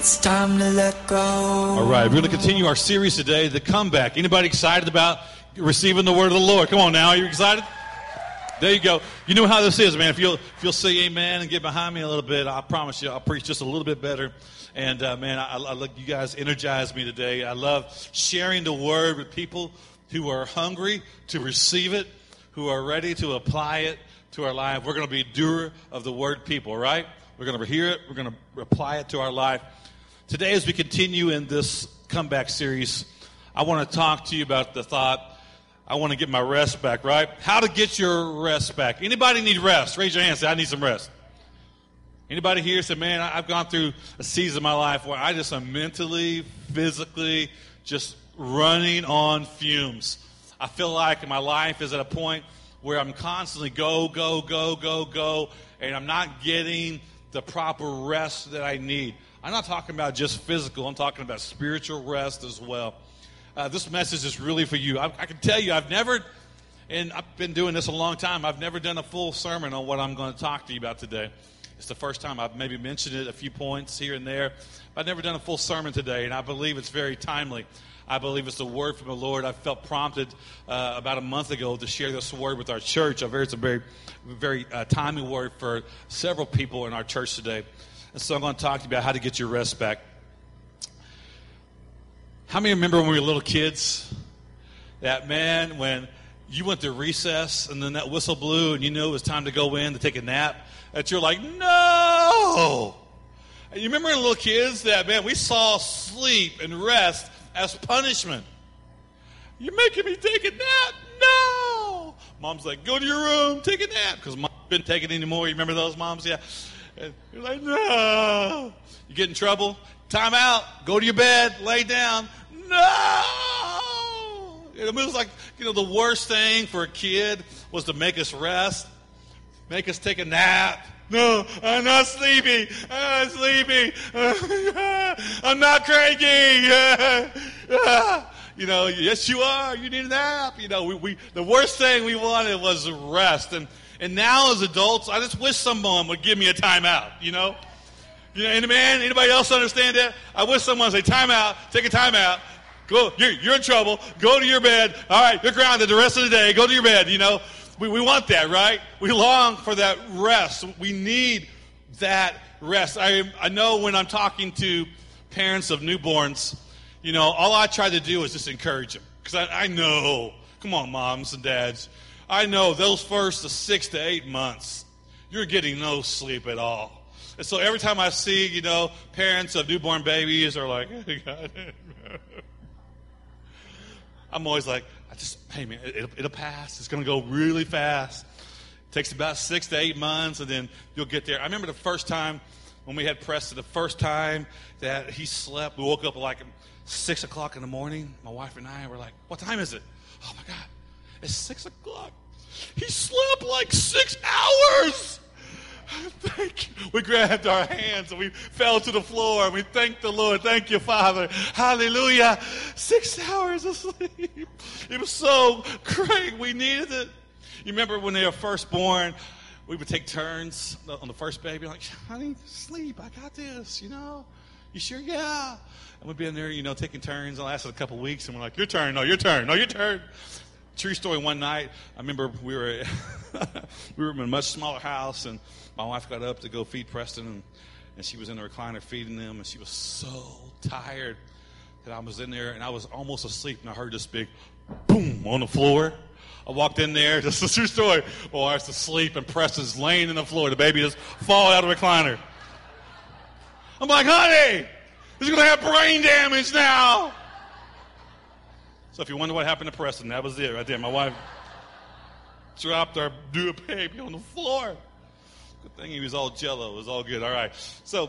It's time to let go. All right, we're going to continue our series today, The Comeback. Anybody excited about receiving the word of the Lord? Come on now, are you excited? There you go. You know how this is, man. If you'll say amen and get behind me a little bit, I promise you I'll preach just a little bit better. And, man, I love you guys energize me today. I love sharing the word with people who are hungry to receive it, who are ready to apply it to our life. We're going to be doer of the word people, right? We're going to hear it. We're going to apply it to our life. Today, as we continue in this comeback series, I want to talk to you about the thought, I want to get my rest back, right? How to get your rest back. Anybody need rest? Raise your hand and say, I need some rest. Anybody here say, man, I've gone through a season of my life where I just am mentally, physically, just running on fumes. I feel like my life is at a point where I'm constantly go, and I'm not getting the proper rest that I need. I'm not talking about just physical. I'm talking about spiritual rest as well. This message is really for you. I can tell you, I've been doing this a long time, I've never done a full sermon on what I'm going to talk to you about today. It's the first time I've maybe mentioned it a few points here and there. But I've never done a full sermon today, and I believe it's very timely. I believe it's a word from the Lord. I felt prompted about a month ago to share this word with our church. It's a very timely word for several people in our church today. And so I'm going to talk to you about how to get your rest back. How many remember when we were little kids that, man, when you went to recess and then that whistle blew and you knew it was time to go in to take a nap, that you're like, no! And you remember little kids that, man, we saw sleep and rest as punishment. You're making me take a nap? No! Mom's like, go to your room, take a nap. Because mom couldn't take it anymore. You remember those moms? Yeah. And you're like, no! You get in trouble? Time out. Go to your bed. Lay down. No! It was like, the worst thing for a kid was to make us rest, make us take a nap. No, I'm not sleepy. I'm not sleepy. I'm not cranky. Yes, you are. You need a nap. The worst thing we wanted was rest. And now as adults, I just wish someone would give me a timeout, Anybody else understand that? I wish someone would say, timeout, take a timeout. Go, you're in trouble. Go to your bed. All right, you're grounded the rest of the day. Go to your bed, We want that, right? We long for that rest. We need that rest. I know when I'm talking to parents of newborns, all I try to do is just encourage them. Because I know, come on, moms and dads, I know those first 6 to 8 months, you're getting no sleep at all. And so every time I see, parents of newborn babies are like, hey, God. I'm always like, hey, man, it'll pass. It's going to go really fast. It takes about 6 to 8 months, and then you'll get there. I remember the first time when we had Preston, the first time that he slept, we woke up like 6 o'clock in the morning. My wife and I were like, what time is it? Oh, my God, it's 6 o'clock. He slept like 6 hours. Thank you. We grabbed our hands and we fell to the floor and we thanked the Lord. Thank you, Father. Hallelujah. 6 hours of sleep. It was so great. We needed it. You remember when they were first born, we would take turns on the first baby. Like, honey, sleep. I got this, You sure? Yeah. And we'd be in there, taking turns. It lasted a couple of weeks and we're like, your turn. No, your turn. No, your turn. True story, one night, I remember we were in a much smaller house, and my wife got up to go feed Preston, and she was in the recliner feeding them, and she was so tired that I was in there, and I was almost asleep, and I heard this big boom on the floor. I walked in there, this is a true story. Well, I was asleep, and Preston's laying in the floor. The baby just fall out of the recliner. I'm like, honey, he's going to have brain damage now. So if you wonder what happened to Preston, that was it right there. My wife dropped our new baby on the floor. Good thing he was all jello. It was all good. All right. So,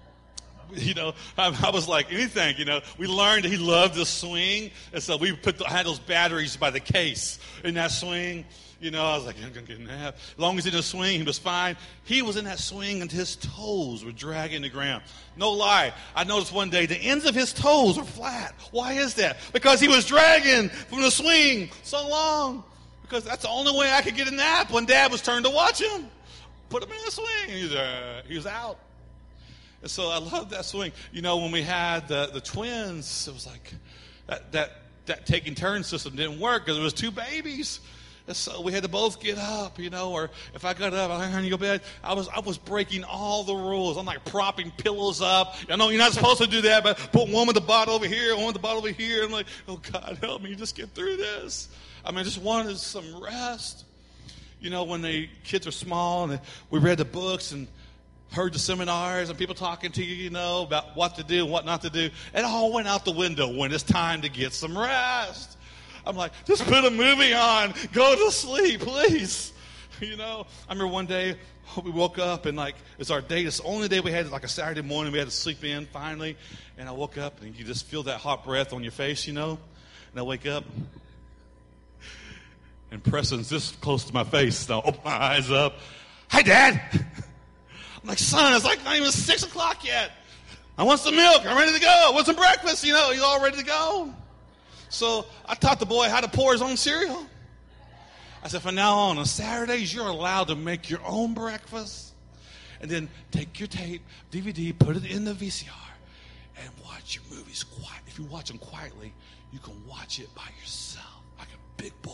I was like, anything, we learned that he loved to swing. And so we had those batteries by the case in that swing. I was like, I'm going to get a nap. As long as he didn't swing, he was fine. He was in that swing until his toes were dragging the ground. No lie. I noticed one day the ends of his toes were flat. Why is that? Because he was dragging from the swing so long. Because that's the only way I could get a nap when Dad was turned to watch him. Put him in the swing. He was out. And so I love that swing. You know, when we had the twins, it was like that taking turn system didn't work because it was two babies. And so we had to both get up, you know, or if I got up, honey, go to bed. I was breaking all the rules. I'm like propping pillows up. I know you're not supposed to do that, but put one with the bottle over here, one with the bottle over here. I'm like, oh, God, help me just get through this. I mean, I just wanted some rest. You know, when the kids were small and we read the books and heard the seminars and people talking to you, you know, about what to do and what not to do. It all went out the window when it's time to get some rest. I'm like, just put a movie on. Go to sleep, please. You know, I remember one day we woke up and like it's our day. It's the only day we had like a Saturday morning. We had to sleep in finally. And I woke up and you just feel that hot breath on your face, you know. And I wake up and Preston's this close to my face. So I open my eyes up. Hi, Dad. I'm like, son, it's like not even 6 o'clock yet. I want some milk. I'm ready to go. I want some breakfast. You know, you all ready to go? So I taught the boy how to pour his own cereal. I said, from now on Saturdays, you're allowed to make your own breakfast. And then take your tape, DVD, put it in the VCR, and watch your movies quiet. If you watch them quietly, you can watch it by yourself, like a big boy.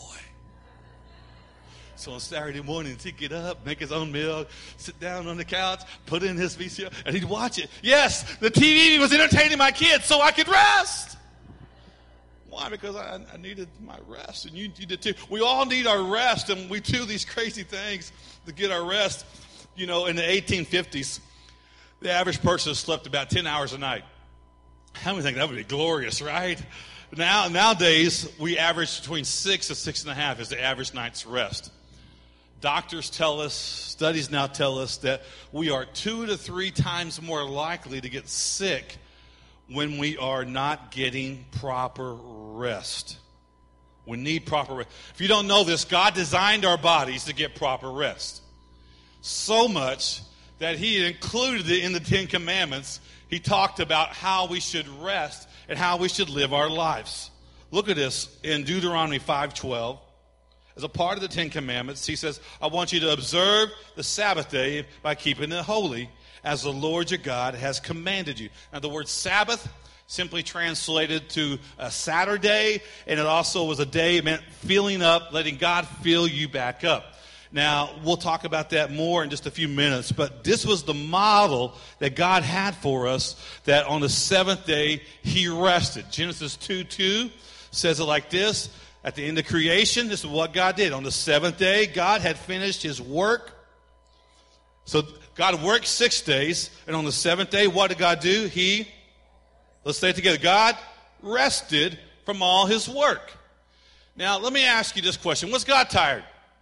So on Saturday mornings, he'd get up, make his own meal, sit down on the couch, put in his VCR, and he'd watch it. Yes, the TV was entertaining my kids so I could rest. Why? Because I needed my rest, and you did too. We all need our rest, and we do these crazy things to get our rest. You know, in the 1850s, the average person slept about 10 hours a night. How many think that would be glorious, right? Nowadays, we average between 6 and 6.5 is the average night's rest. Doctors tell us, studies now tell us that we are 2 to 3 times more likely to get sick when we are not getting proper rest. We need proper rest. If you don't know this, God designed our bodies to get proper rest. So much that He included it in the 10 Commandments. He talked about how we should rest and how we should live our lives. Look at this in Deuteronomy 5:12. As a part of the 10 Commandments, He says, I want you to observe the Sabbath day by keeping it holy, as the Lord your God has commanded you. Now, the word Sabbath simply translated to a Saturday, and it also was a day meant filling up, letting God fill you back up. Now, we'll talk about that more in just a few minutes, but this was the model that God had for us, that on the seventh day, He rested. Genesis 2:2 says it like this. At the end of creation, this is what God did. On the seventh day, God had finished His work. So God worked 6 days, and on the seventh day, what did God do? Let's say it together, God rested from all His work. Now, let me ask you this question. Was God tired?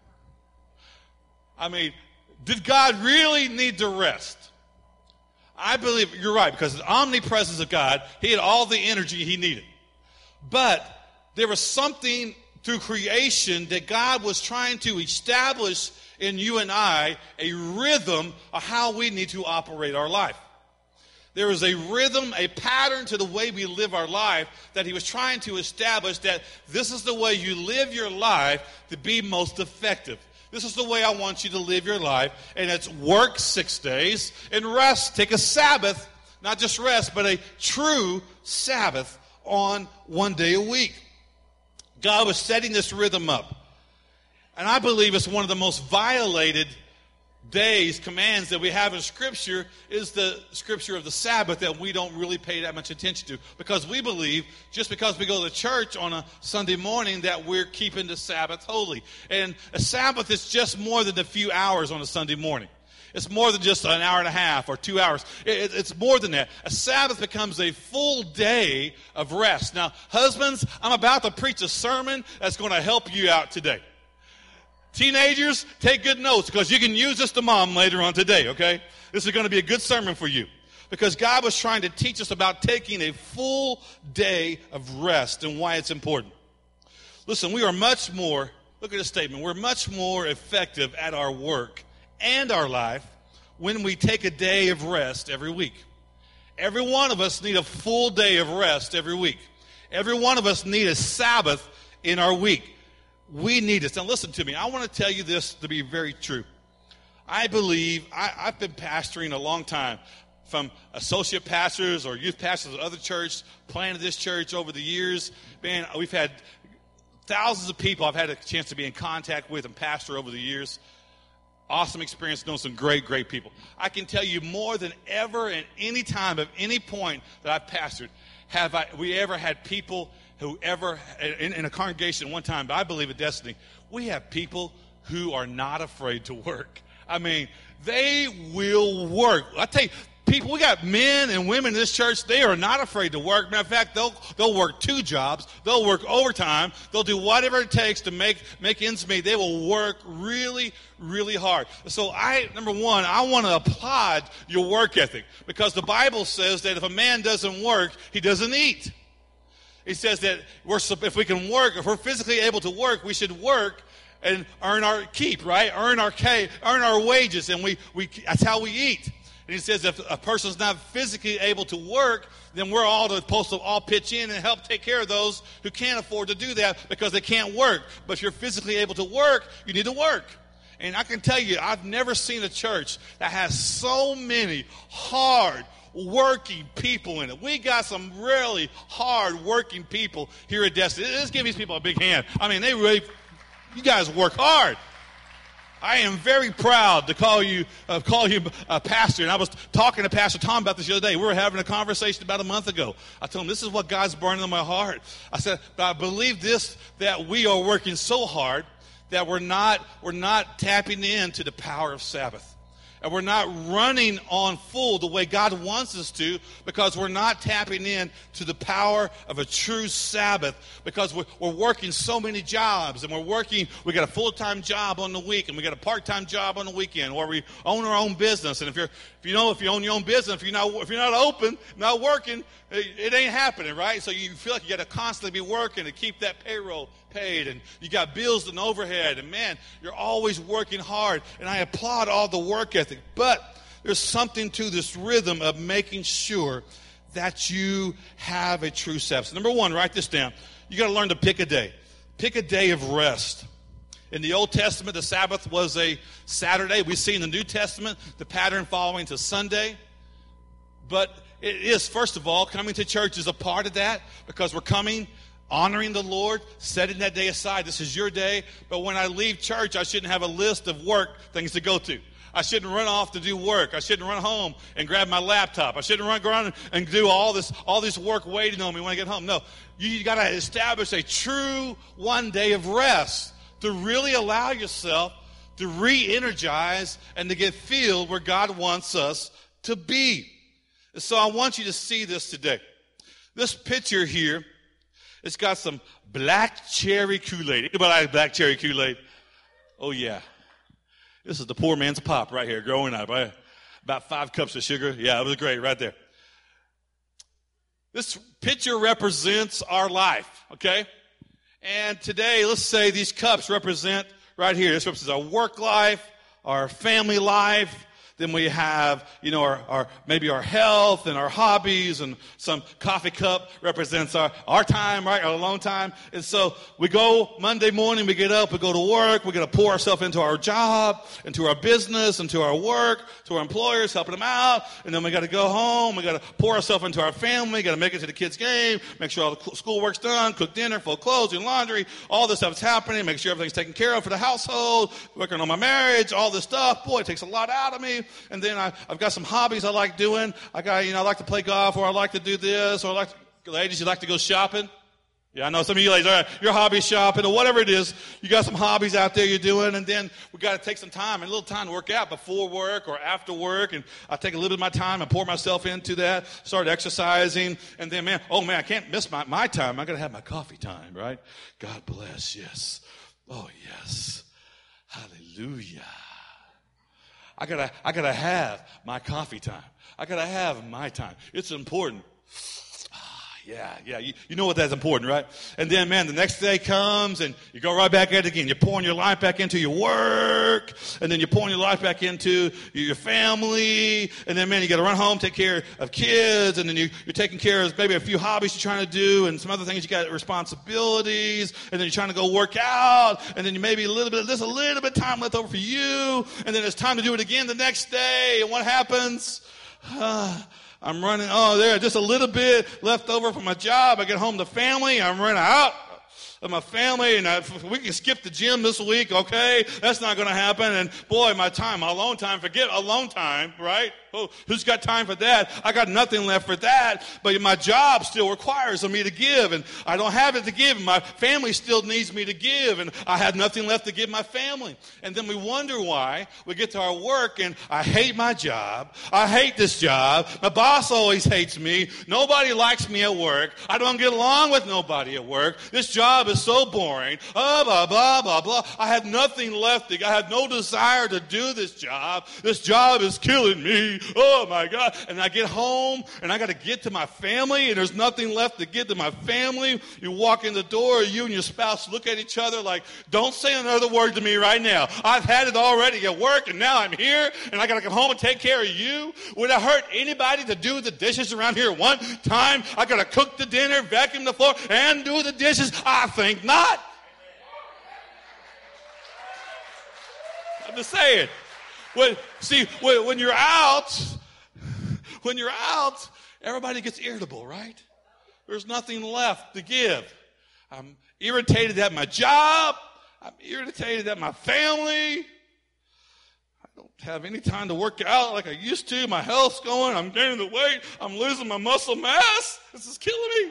I mean, did God really need to rest? I believe you're right, because the omnipresence of God, He had all the energy He needed. But there was something through creation that God was trying to establish in you and I, a rhythm of how we need to operate our life. There is a rhythm, a pattern to the way we live our life that He was trying to establish, that this is the way you live your life to be most effective. This is the way I want you to live your life, and it's work 6 days and rest. Take a Sabbath, not just rest, but a true Sabbath on 1 day a week. God was setting this rhythm up. And I believe it's one of the most violated days, commands that we have in Scripture, is the Scripture of the Sabbath that we don't really pay that much attention to. Because we believe, just because we go to church on a Sunday morning, that we're keeping the Sabbath holy. And a Sabbath is just more than a few hours on a Sunday morning. It's more than just an hour and a half or 2 hours. It's more than that. A Sabbath becomes a full day of rest. Now, husbands, I'm about to preach a sermon that's going to help you out today. Teenagers, take good notes, because you can use this to mom later on today, okay? This is going to be a good sermon for you, because God was trying to teach us about taking a full day of rest and why it's important. Listen, we are much more, look at this statement, we're much more effective at our work and our life when we take a day of rest every week. Every one of us need a full day of rest every week. Every one of us need a Sabbath in our week. We need this. Now listen to me. I want to tell you this to be very true. I believe, I've been pastoring a long time. from associate pastors or youth pastors of other churches, planted this church over the years. Man, we've had thousands of people I've had a chance to be in contact with and pastor over the years. Awesome experience, know some great, great people. I can tell you more than ever at any time, at any point that I've pastored, we ever had people who ever, in a congregation one time, but I believe at Destiny, we have people who are not afraid to work. I mean, they will work. I tell you, people, we got men and women in this church, they are not afraid to work. Matter of fact, they'll work 2 jobs. They'll work overtime. They'll do whatever it takes to make ends meet. They will work really, really hard. So number one, I want to applaud your work ethic, because the Bible says that if a man doesn't work, he doesn't eat. He says that if we can work, if we're physically able to work, we should work and earn our keep, right? Earn our wages, and that's how we eat. And he says if a person's not physically able to work, then we're all supposed to all pitch in and help take care of those who can't afford to do that because they can't work. But if you're physically able to work, you need to work. And I can tell you, I've never seen a church that has so many hard working people in it. We got some really hard working people here at Destiny. Let's give these people a big hand. I mean, you guys work hard. I am very proud to call you a pastor. And I was talking to Pastor Tom about this the other day. We were having a conversation about a month ago. I told him, this is what God's burning in my heart. I said, but I believe this, that we are working so hard that we're not tapping into the power of Sabbath. And we're not running on full the way God wants us to, because we're not tapping in to the power of a true Sabbath, because we're working so many jobs, and we got a full-time job on the week, and we got a part-time job on the weekend, or we own our own business. And if you own your own business, if you're not open, not working, it ain't happening, right? So you feel like you got to constantly be working to keep that payroll paid, and you got bills and overhead, and man, you're always working hard, and I applaud all the work ethic, but there's something to this rhythm of making sure that you have a true Sabbath. So number one, write this down. You got to learn to pick a day. Pick a day of rest. In the Old Testament, the Sabbath was a Saturday. We see in the New Testament the pattern following to Sunday. But it is, first of all, coming to church is a part of that, because we're coming, honoring the Lord, setting that day aside. This is your day. But when I leave church, I shouldn't have a list of work things to go to. I shouldn't run off to do work. I shouldn't run home and grab my laptop. I shouldn't go around and do all this work waiting on me when I get home. No, you got to establish a true one day of rest to really allow yourself to re-energize and to get filled where God wants us to be. And so I want you to see this today. This picture here, it's got some black cherry Kool-Aid. Anybody like black cherry Kool-Aid? Oh, yeah. This is the poor man's pop right here growing up. Right? About 5 cups of sugar. Yeah, it was great right there. This picture represents our life, okay? And today, let's say these cups represent right here. This represents our work life, our family life. Then we have, maybe our health and our hobbies, and some coffee cup represents our time, right? Our alone time. And so we go Monday morning, we get up, we go to work, we got to pour ourselves into our job, into our business, into our work, to our employers, helping them out. And then we got to go home, we got to pour ourselves into our family, got to make it to the kids' game, make sure all the schoolwork's done, cook dinner, fold clothes, do laundry, all this stuff's happening, make sure everything's taken care of for the household, working on my marriage, all this stuff. Boy, it takes a lot out of me. And then I've got some hobbies I like doing. I like to play golf, or I like to do this, or ladies, you like to go shopping? Yeah, I know some of you ladies, all right, your hobby shopping, or whatever it is. You got some hobbies out there you're doing, and then we got to take some time, and a little time to work out before work or after work, and I take a little bit of my time and pour myself into that, start exercising, and then, I can't miss my time. I got to have my coffee time, right? God bless, yes. Oh, yes. Hallelujah. I gotta have my coffee time. I gotta have my time. It's important. Yeah. You know what that's important, right? And then, the next day comes and you go right back at it again. You're pouring your life back into your work, and then you're pouring your life back into your family, and then, you got to run home, take care of kids, and then you're taking care of maybe a few hobbies you're trying to do, and some other things you got responsibilities, and then you're trying to go work out, and then you maybe there's a little bit of time left over for you, and then it's time to do it again the next day, and what happens? I'm running. Oh, there, just a little bit left over from my job. I get home to family. I'm running out of my family, and we can skip the gym this week, okay? That's not going to happen. And boy, my alone time, forget alone time, right? Oh, who's got time for that? I got nothing left for that. But my job still requires of me to give, and I don't have it to give. My family still needs me to give, and I have nothing left to give my family. And then we wonder why we get to our work, and I hate my job. I hate this job. My boss always hates me. Nobody likes me at work. I don't get along with nobody at work. This job is so boring. Blah, blah, blah, blah. I have nothing left. I have no desire to do this job. This job is killing me. Oh, my God. And I get home, and I got to get to my family, and there's nothing left to get to my family. You walk in the door, you and your spouse look at each other like, don't say another word to me right now. I've had it already at work, and now I'm here, and I got to come home and take care of you. Would it hurt anybody to do the dishes around here one time? I got to cook the dinner, vacuum the floor, and do the dishes? I think not. I'm just saying. When you're out, everybody gets irritable, right? There's nothing left to give. I'm irritated at my job. I'm irritated at my family. I don't have any time to work out like I used to. My health's going. I'm gaining the weight. I'm losing my muscle mass. This is killing me.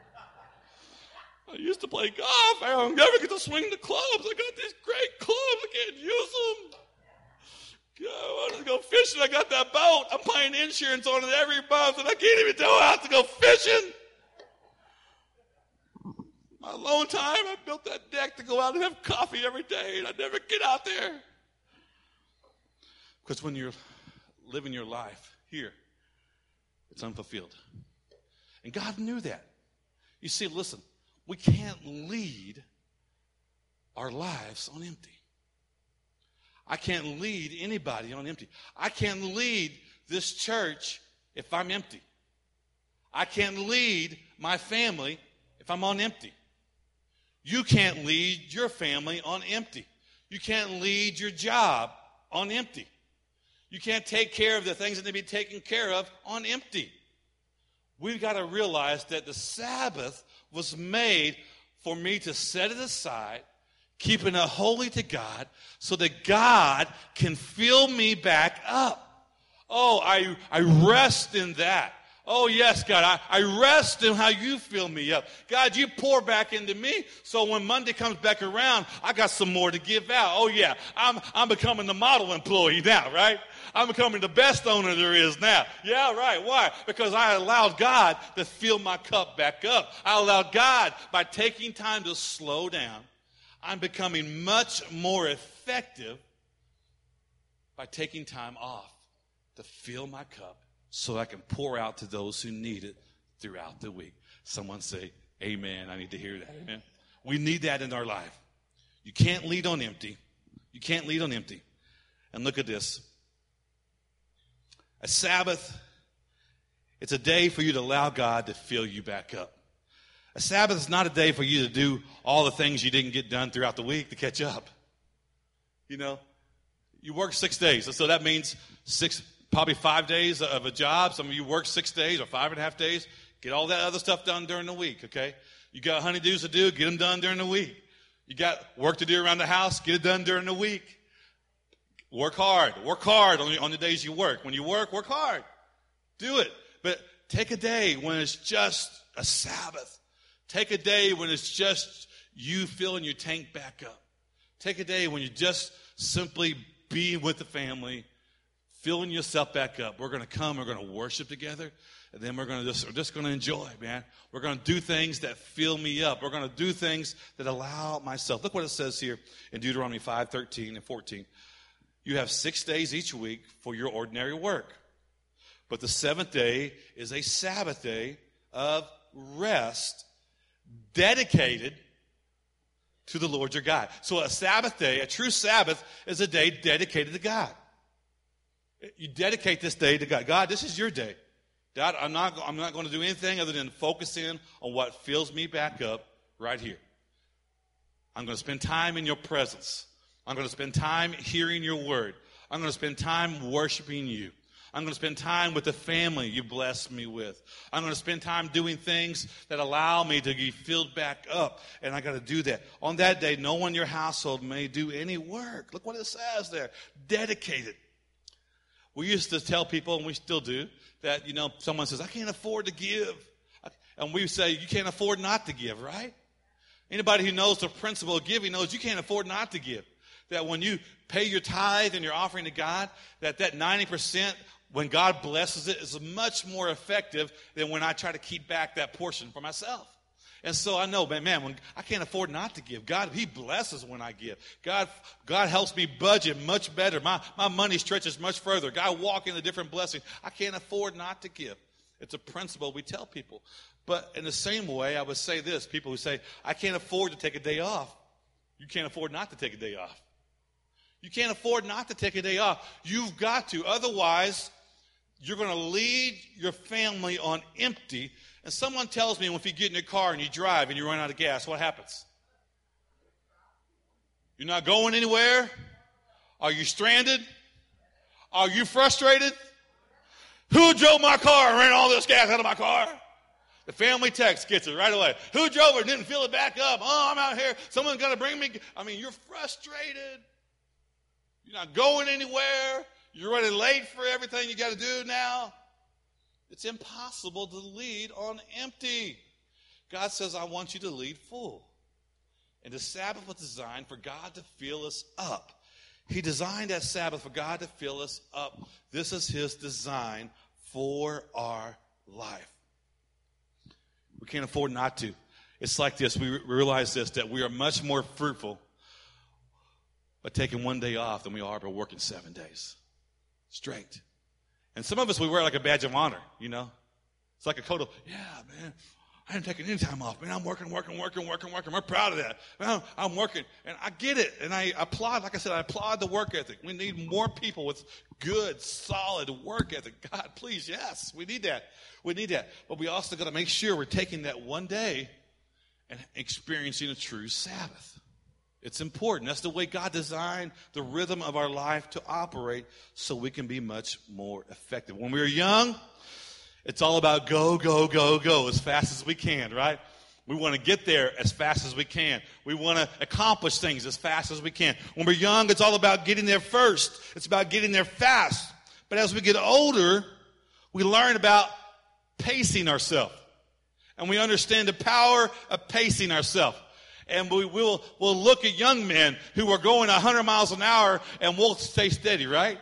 I used to play golf. I don't never get to swing the clubs. I got these great clubs. I can't use them. I want to go fishing. I got that boat. I'm paying insurance on it every month, and I can't even go out to go fishing. My alone time, I built that deck to go out and have coffee every day, and I never get out there. Because when you're living your life here, it's unfulfilled. And God knew that. You see, listen, we can't lead our lives on empty. I can't lead anybody on empty. I can't lead this church if I'm empty. I can't lead my family if I'm on empty. You can't lead your family on empty. You can't lead your job on empty. You can't take care of the things that need to be taken care of on empty. We've got to realize that the Sabbath was made for me to set it aside, keeping it holy to God, so that God can fill me back up. Oh, I rest in that. Oh, yes, God, I rest in how you fill me up. God, you pour back into me, so when Monday comes back around, I got some more to give out. Oh, yeah, I'm becoming the model employee now, right? I'm becoming the best owner there is now. Yeah, right. Why? Because I allowed God to fill my cup back up. I allowed God, by taking time to slow down, I'm becoming much more effective by taking time off to fill my cup so I can pour out to those who need it throughout the week. Someone say, amen. I need to hear that. Amen. We need that in our life. You can't lead on empty. You can't lead on empty. And look at this. A Sabbath, it's a day for you to allow God to fill you back up. A Sabbath is not a day for you to do all the things you didn't get done throughout the week to catch up. You know, you work 6 days, so that means probably 5 days of a job. Some of you work 6 days or 5.5 days. Get all that other stuff done during the week, okay? You got honeydews to do, get them done during the week. You got work to do around the house, get it done during the week. Work hard on the days you work. When you work hard. Do it. But take a day when it's just a Sabbath. Take a day when it's just you filling your tank back up. Take a day when you just simply be with the family, filling yourself back up. We're going to come, we're going to worship together, and then we're just going to enjoy, man. We're going to do things that fill me up. We're going to do things that allow myself. Look what it says here in Deuteronomy 5:13 and 14. You have 6 days each week for your ordinary work, but the seventh day is a Sabbath day of rest, dedicated to the Lord your God. So a Sabbath day, a true Sabbath, is a day dedicated to God. You dedicate this day to God. God, this is your day. God, I'm not going to do anything other than focus in on what fills me back up right here. I'm going to spend time in your presence. I'm going to spend time hearing your word. I'm going to spend time worshiping you. I'm going to spend time with the family you blessed me with. I'm going to spend time doing things that allow me to be filled back up. And I got to do that. On that day, no one in your household may do any work. Look what it says there. Dedicated. We used to tell people, and we still do, that, someone says, I can't afford to give. And we say, you can't afford not to give, right? Anybody who knows the principle of giving knows you can't afford not to give. That when you pay your tithe and your offering to God, that 90%, when God blesses it, is much more effective than when I try to keep back that portion for myself. And so I know, man, when I can't afford not to give. God, He blesses when I give. God helps me budget much better. My money stretches much further. God walk in a different blessing. I can't afford not to give. It's a principle we tell people. But in the same way, I would say this. People who say, I can't afford to take a day off. You can't afford not to take a day off. You can't afford not to take a day off. You've got to. Otherwise, you're going to lead your family on empty. And someone tells me, if you get in your car and you drive and you run out of gas, what happens? You're not going anywhere? Are you stranded? Are you frustrated? Who drove my car and ran all this gas out of my car? The family text gets it right away. Who drove it and didn't fill it back up? Oh, I'm out here. Someone's going to bring me. You're frustrated. You're not going anywhere. You're running late for everything you got to do now. It's impossible to lead on empty. God says, I want you to lead full. And the Sabbath was designed for God to fill us up. He designed that Sabbath for God to fill us up. This is His design for our life. We can't afford not to. It's like this. We realize this, that we are much more fruitful by taking one day off than we are by working 7 days straight. And some of us, we wear like a badge of honor, It's like a coat of, yeah, man, I ain't taking any time off. Man, I'm working. We're proud of that. Man, I'm working. And I get it. And I applaud, like I said, I applaud the work ethic. We need more people with good, solid work ethic. God, please, yes, we need that. We need that. But we also got to make sure we're taking that one day and experiencing a true Sabbath. It's important. That's the way God designed the rhythm of our life to operate so we can be much more effective. When we were young, it's all about go, go, go, go as fast as we can, right? We want to get there as fast as we can. We want to accomplish things as fast as we can. When we're young, it's all about getting there first. It's about getting there fast. But as we get older, we learn about pacing ourselves. And we understand the power of pacing ourselves. And we'll look at young men who are going 100 miles an hour and we'll stay steady, right?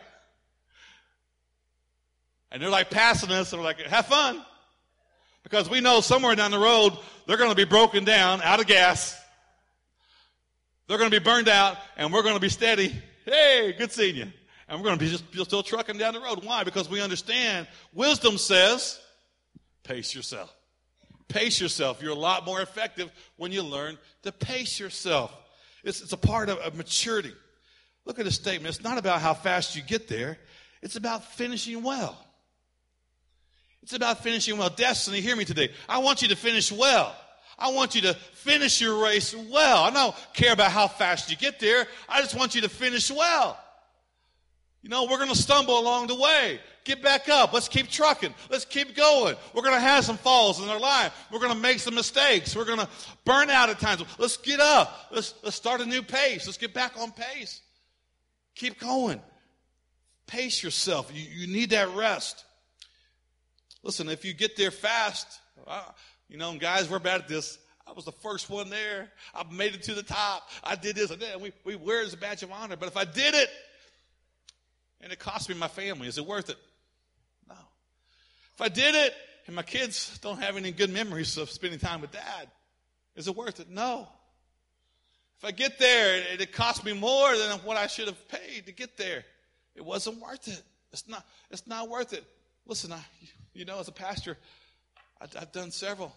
And they're like passing us and we're like, have fun. Because we know somewhere down the road, they're going to be broken down, out of gas. They're going to be burned out and we're going to be steady. Hey, good seeing you. And we're going to be just still trucking down the road. Why? Because we understand wisdom says, pace yourself. Pace yourself. You're a lot more effective when you learn to pace yourself. It's a part of maturity. Look at the statement. It's not about how fast you get there. It's about finishing well. It's about finishing well. Destiny, hear me today. I want you to finish well. I want you to finish your race well. I don't care about how fast you get there. I just want you to finish well. We're going to stumble along the way. Get back up. Let's keep trucking. Let's keep going. We're going to have some falls in our life. We're going to make some mistakes. We're going to burn out at times. Let's get up. Let's start a new pace. Let's get back on pace. Keep going. Pace yourself. You need that rest. Listen, if you get there fast, and guys, we're bad at this. I was the first one there. I made it to the top. I did this and that. We wear it as a badge of honor. But if I did it, and it cost me my family, is it worth it? No. If I did it, and my kids don't have any good memories of spending time with Dad, is it worth it? No. If I get there, and it cost me more than what I should have paid to get there, it wasn't worth it. It's not worth it. Listen, as a pastor, I've done several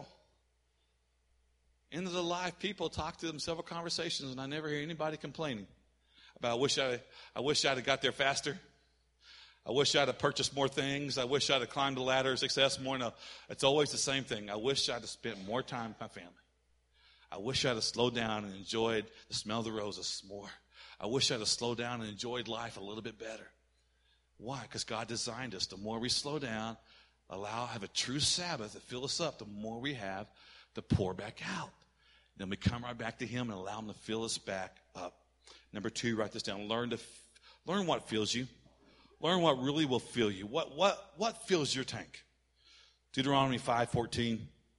end of the life people talk to them several conversations, and I never hear anybody complaining about I wish I'd have got there faster. I wish I'd have purchased more things. I wish I'd have climbed the ladder of success more. No, it's always the same thing. I wish I'd have spent more time with my family. I wish I'd have slowed down and enjoyed the smell of the roses more. I wish I'd have slowed down and enjoyed life a little bit better. Why? Because God designed us. The more we slow down, have a true Sabbath to fill us up, the more we have to pour back out. Then we come right back to him and allow him to fill us back up. Number 2, write this down. Learn what fills you. Learn what really will fill you. What fills your tank? Deuteronomy 5:14.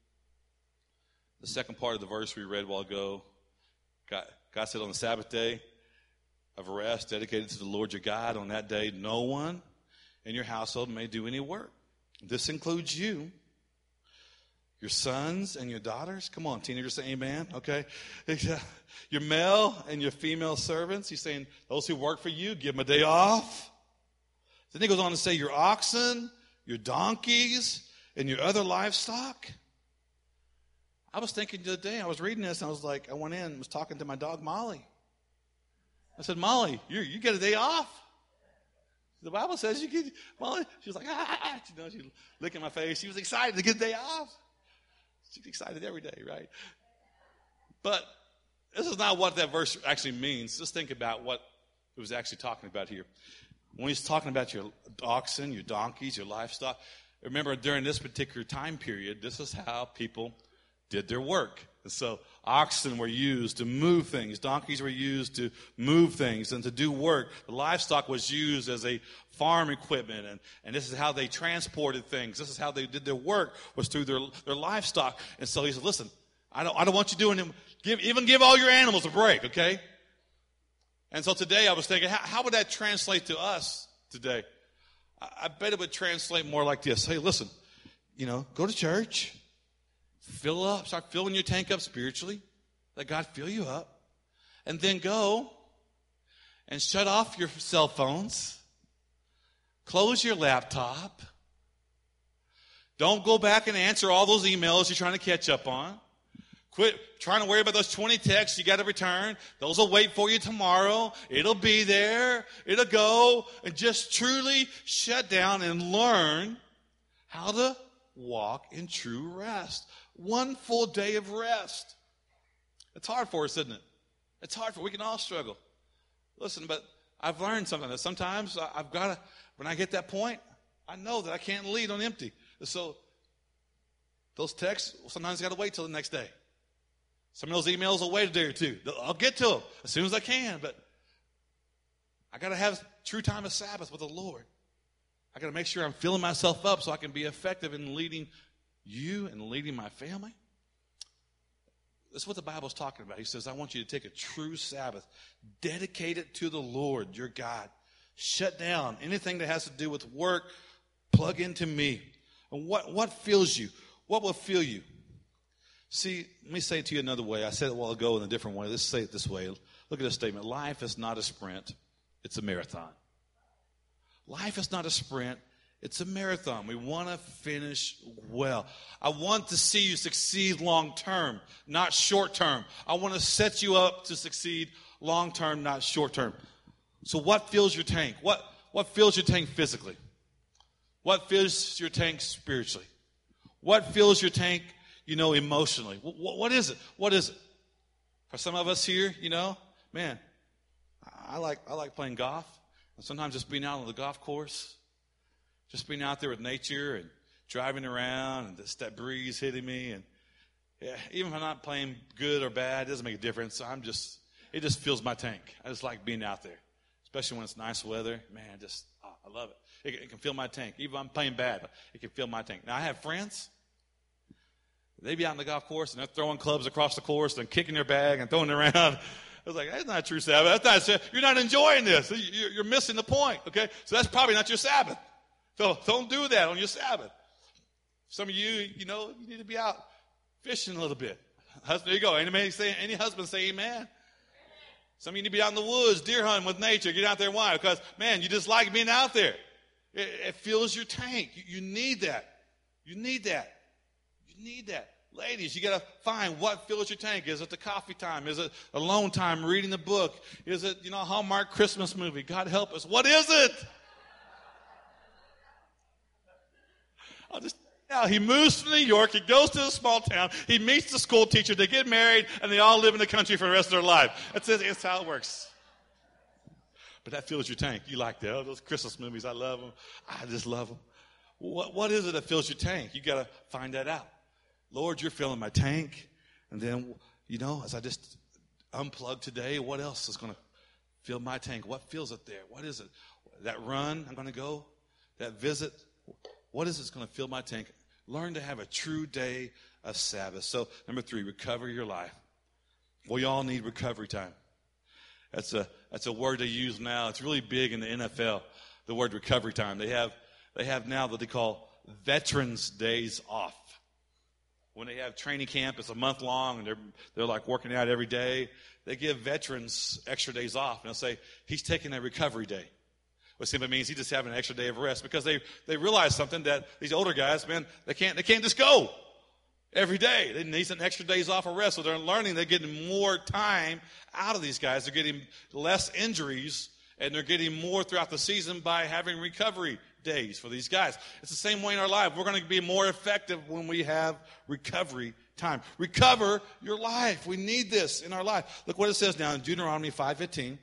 The second part of the verse we read a while ago. God said on the Sabbath day of rest dedicated to the Lord your God, on that day no one in your household may do any work. This includes you, your sons and your daughters. Come on, teenagers, say amen. Okay. Your male and your female servants. He's saying those who work for you, give them a day off. Then he goes on to say your oxen, your donkeys, and your other livestock. I was thinking the other day, I was reading this, and I went in and was talking to my dog, Molly. I said, Molly, you get a day off. The Bible says you get, Molly. She was like, she licking my face. She was excited to get a day off. She's excited every day, right? But this is not what that verse actually means. Just think about what it was actually talking about here. When he's talking about your oxen, your donkeys, your livestock, remember during this particular time period, this is how people did their work. And so oxen were used to move things. Donkeys were used to move things and to do work. The livestock was used as a farm equipment. And this is how they transported things. This is how they did their work, was through their livestock. And so he said, listen, I don't want you doing them. Give all your animals a break, okay? And so today I was thinking, how would that translate to us today? I bet it would translate more like this. Hey, listen, go to church. Start filling your tank up spiritually. Let God fill you up. And then go and shut off your cell phones. Close your laptop. Don't go back and answer all those emails you're trying to catch up on. Quit trying to worry about those 20 texts you got to return. Those will wait for you tomorrow. It'll be there. It'll go. And just truly shut down and learn how to walk in true rest. One full day of rest. It's hard for us, isn't it? It's hard we can all struggle. Listen, but I've learned something that sometimes I've got to, when I get that point, I know that I can't lead on empty. So those texts, sometimes I got to wait till the next day. Some of those emails will wait a day or two. I'll get to them as soon as I can, but I got to have true time of Sabbath with the Lord. I got to make sure I'm filling myself up so I can be effective in leading you and leading my family. That's what the Bible's talking about. He says, I want you to take a true Sabbath, dedicate it to the Lord, your God. Shut down anything that has to do with work, plug into me. And what fills you? What will fill you? See, let me say it to you another way. I said it a while ago in a different way. Let's say it this way. Look at this statement. Life is not a sprint. It's a marathon. Life is not a sprint. It's a marathon. We want to finish well. I want to see you succeed long term, not short term. I want to set you up to succeed long term, not short term. So what fills your tank? What fills your tank physically? What fills your tank spiritually? What fills your tank, emotionally? What is it? What is it? For some of us here, man, I like playing golf. And sometimes just being out on the golf course. Just being out there with nature and driving around and just that breeze hitting me. And even if I'm not playing good or bad, it doesn't make a difference. It just fills my tank. I just like being out there, especially when it's nice weather. Man, I love it. It can fill my tank. Even if I'm playing bad, it can fill my tank. Now, I have friends. They be out on the golf course and they're throwing clubs across the course and kicking their bag and throwing it around. I was like, that's not a true Sabbath. You're not enjoying this. You're missing the point, okay? So that's probably not your Sabbath. So don't do that on your Sabbath. Some of you, you need to be out fishing a little bit. There you go. Any husband say amen? Some of you need to be out in the woods, deer hunting with nature. Get out there. Why? Because, man, you just like being out there. It fills your tank. You need that. You need that. You need that. Ladies, you got to find what fills your tank. Is it the coffee time? Is it alone time reading the book? Is it, a Hallmark Christmas movie? God help us. What is it? He moves to New York. He goes to a small town. He meets the school teacher. They get married, and they all live in the country for the rest of their life. That's how it works. but that fills your tank. You like that. Oh, those Christmas movies, I love them. I just love them. What is it that fills your tank? You got to find that out. Lord, you're filling my tank. And then, as I just unplug today, what else is going to fill my tank? What fills it there? What is it? That run I'm going to go? That visit? What is it that's going to fill my tank? Learn to have a true day of Sabbath. So, number 3, recover your life. We all need recovery time. That's a word they use now. It's really big in the NFL, the word recovery time. They have now what they call Veterans Days off. When they have training camp, it's a month long, and they're like working out every day. They give veterans extra days off, and they'll say, he's taking a recovery day. What simply means he's just having an extra day of rest, because they realize something, that these older guys, man, they can't just go every day. They need some extra days off of rest. So they're learning, they're getting more time out of these guys. They're getting less injuries, and they're getting more throughout the season by having recovery days for these guys. It's the same way in our life. We're going to be more effective when we have recovery time. Recover your life. We need this in our life. Look what it says now in Deuteronomy 5:15.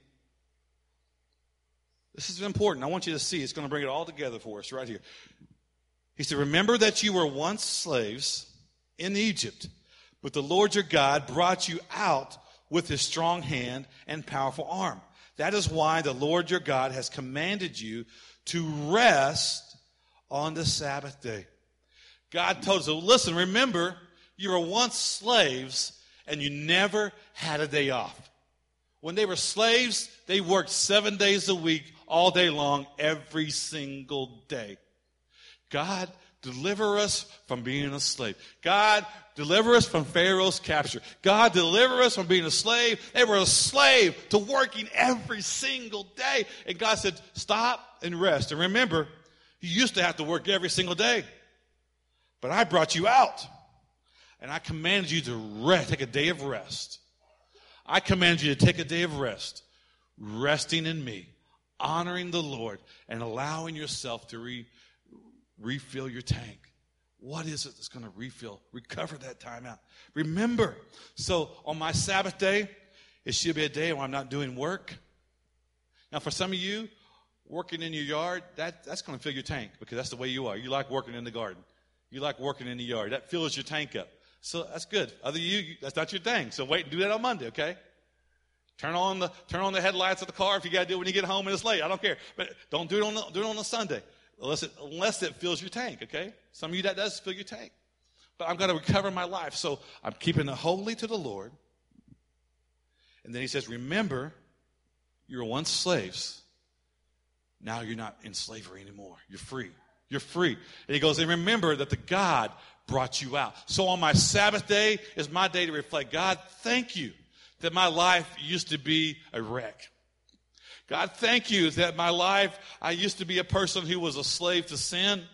This is important. I want you to see. It's going to bring it all together for us right here. He said, remember that you were once slaves in Egypt, but the Lord your God brought you out with his strong hand and powerful arm. That is why the Lord your God has commanded you to rest on the Sabbath day. God told us, listen, remember, you were once slaves and you never had a day off. When they were slaves, they worked 7 days a week, all day long, every single day. God, deliver us from being a slave. God, deliver us from Pharaoh's capture. God, deliver us from being a slave. They were a slave to working every single day. And God said, stop and rest. And remember, you used to have to work every single day. But I brought you out. And I commanded you to rest, take a day of rest. I command you to take a day of rest, resting in me, honoring the Lord, and allowing yourself to refill your tank. What is it that's going to recover that time out? Remember, so on my Sabbath day, it should be a day when I'm not doing work. Now, for some of you, working in your yard, that's going to fill your tank, because that's the way you are. You like working in the garden. You like working in the yard. That fills your tank up. So that's good. Other you, that's not your thing. So wait and do that on Monday, okay? Turn on the headlights of the car if you got to do it when you get home and it's late. I don't care. But don't do it on a Sunday unless it fills your tank, okay? Some of you, that does fill your tank. But I'm going to recover my life. So I'm keeping it holy to the Lord. And then he says, remember, you were once slaves. Now you're not in slavery anymore. You're free. You're free. And he goes, and remember that the God brought you out. So on my Sabbath day is my day to reflect, God, thank you that my life used to be a wreck. God, thank you that my life, I used to be a person who was a slave to sin.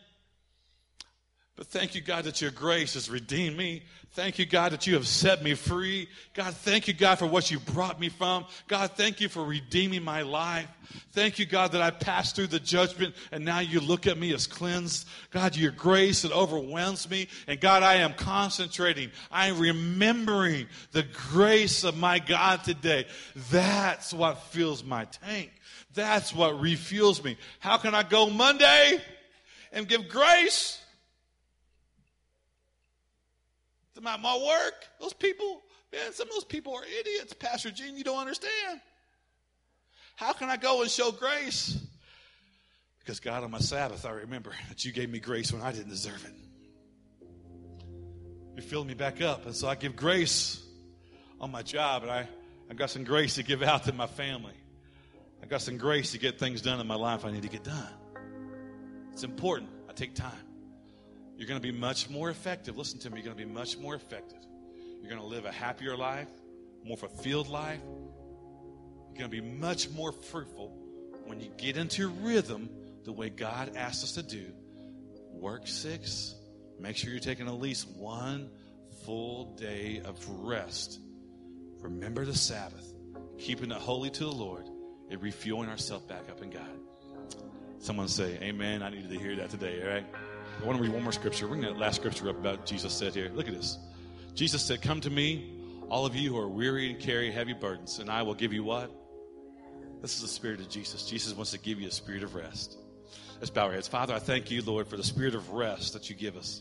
But thank you, God, that your grace has redeemed me. Thank you, God, that you have set me free. God, thank you, God, for what you brought me from. God, thank you for redeeming my life. Thank you, God, that I passed through the judgment and now you look at me as cleansed. God, your grace, it overwhelms me. And God, I am concentrating. I am remembering the grace of my God today. That's what fills my tank. That's what refuels me. How can I go Monday and give grace to my work? Those people, man, some of those people are idiots. Pastor Gene, you don't understand. How can I go and show grace? Because God, on my Sabbath, I remember that you gave me grace when I didn't deserve it. You filled me back up. And so I give grace on my job. And I got some grace to give out to my family. I got some grace to get things done in my life I need to get done. It's important. I take time. You're going to be much more effective. Listen to me. You're going to be much more effective. You're going to live a happier life, more fulfilled life. You're going to be much more fruitful when you get into rhythm the way God asked us to do. Work 6. Make sure you're taking at least one full day of rest. Remember the Sabbath. Keeping it holy to the Lord. And refueling ourselves back up in God. Someone say, amen. I needed to hear that today, all right? I want to read one more scripture. Bring that last scripture up about Jesus said here. Look at this. Jesus said, come to me, all of you who are weary and carry heavy burdens, and I will give you what? This is the spirit of Jesus. Jesus wants to give you a spirit of rest. Let's bow our heads. Father, I thank you, Lord, for the spirit of rest that you give us.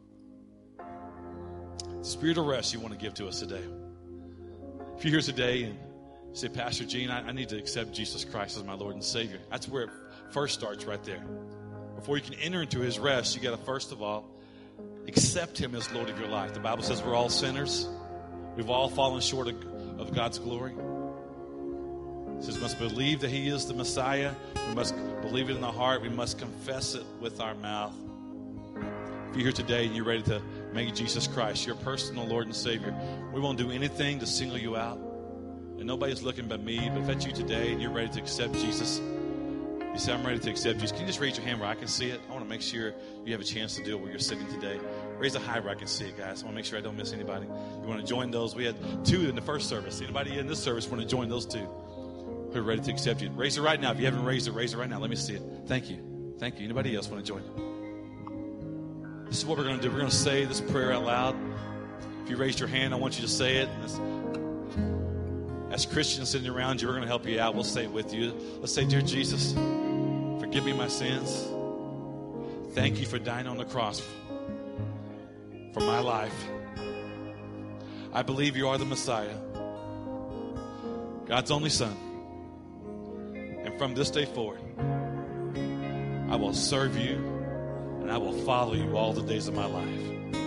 The spirit of rest you want to give to us today. If you're here today and say, Pastor Gene, I need to accept Jesus Christ as my Lord and Savior. That's where it first starts right there. Before you can enter into his rest, you got to first of all accept him as Lord of your life. The Bible says we're all sinners. We've all fallen short of God's glory. It says we must believe that he is the Messiah. We must believe it in the heart. We must confess it with our mouth. If you're here today and you're ready to make Jesus Christ your personal Lord and Savior, we won't do anything to single you out. And nobody's looking but me. But if that's you today and you're ready to accept Jesus, you say, I'm ready to accept Jesus. Can you just raise your hand where I can see it? I want to make sure you have a chance to do it where you're sitting today. Raise it high where I can see it, guys. I want to make sure I don't miss anybody. You want to join those? We had 2 in the first service. Anybody in this service want to join those 2 who are ready to accept you? Raise it right now. If you haven't raised it, raise it right now. Let me see it. Thank you. Thank you. Anybody else want to join? This is what we're going to do. We're going to say this prayer out loud. If you raised your hand, I want you to say it. As Christians sitting around you, we're going to help you out. We'll say it with you. Let's say, Dear Jesus, forgive me my sins. Thank you for dying on the cross for my life. I believe you are the Messiah, God's only Son. And from this day forward, I will serve you and I will follow you all the days of my life.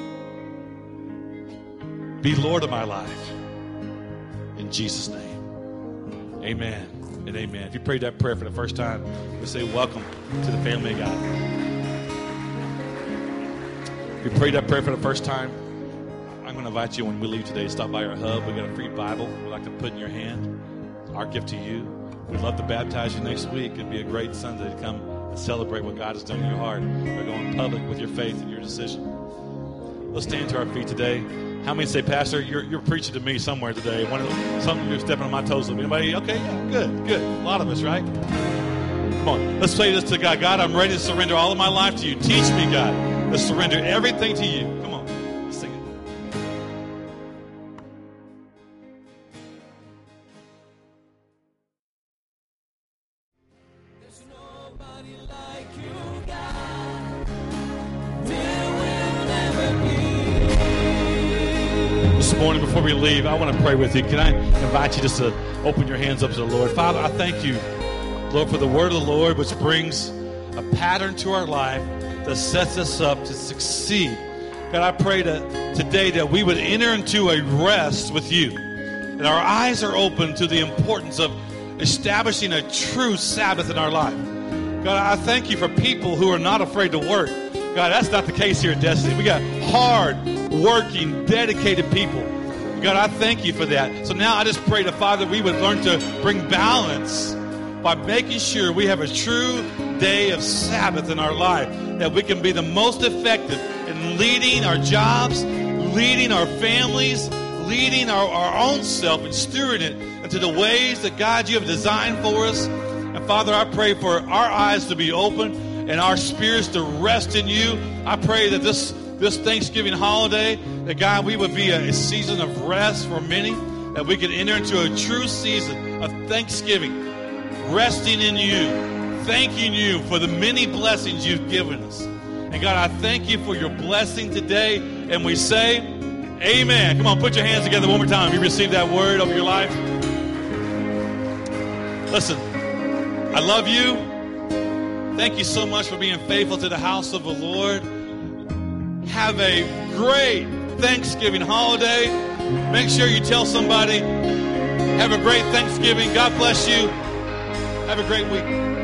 Be Lord of my life. In Jesus' name, amen and amen. If you prayed that prayer for the first time, we say welcome to the family of God. If you prayed that prayer for the first time, I'm going to invite you when we leave today to stop by our hub. We got a free Bible we'd like to put in your hand. Our gift to you. We'd love to baptize you next week. It'd be a great Sunday to come and celebrate what God has done in your heart by going public with your faith and your decision. Let's stand to our feet today. How many say, Pastor, you're preaching to me somewhere today? Something you're stepping on my toes. Anybody? Okay, yeah, good. A lot of us, right? Come on, let's say this to God. God, I'm ready to surrender all of my life to you. Teach me, God, to surrender everything to you. Come on, let's sing it. There's nobody like you, God. There will never be. This morning, before we leave, I want to pray with you. Can I invite you just to open your hands up to the Lord? Father, I thank you, Lord, for the word of the Lord, which brings a pattern to our life that sets us up to succeed. God, I pray that today that we would enter into a rest with you, and our eyes are open to the importance of establishing a true Sabbath in our life. God, I thank you for people who are not afraid to work. God, that's not the case here at Destiny. We got hard working, dedicated people. God, I thank you for that. So now I just pray that, Father, we would learn to bring balance by making sure we have a true day of Sabbath in our life, that we can be the most effective in leading our jobs, leading our families, leading our own self, and stewarding it into the ways that, God, you have designed for us. And Father, I pray for our eyes to be open and our spirits to rest in you. I pray that this Thanksgiving holiday, that, God, we would be a season of rest for many, that we could enter into a true season of thanksgiving, resting in you, thanking you for the many blessings you've given us. And God, I thank you for your blessing today. And we say, amen. Come on, put your hands together one more time. You received that word over your life. Listen, I love you. Thank you so much for being faithful to the house of the Lord. Have a great Thanksgiving holiday. Make sure you tell somebody. Have a great Thanksgiving. God bless you. Have a great week.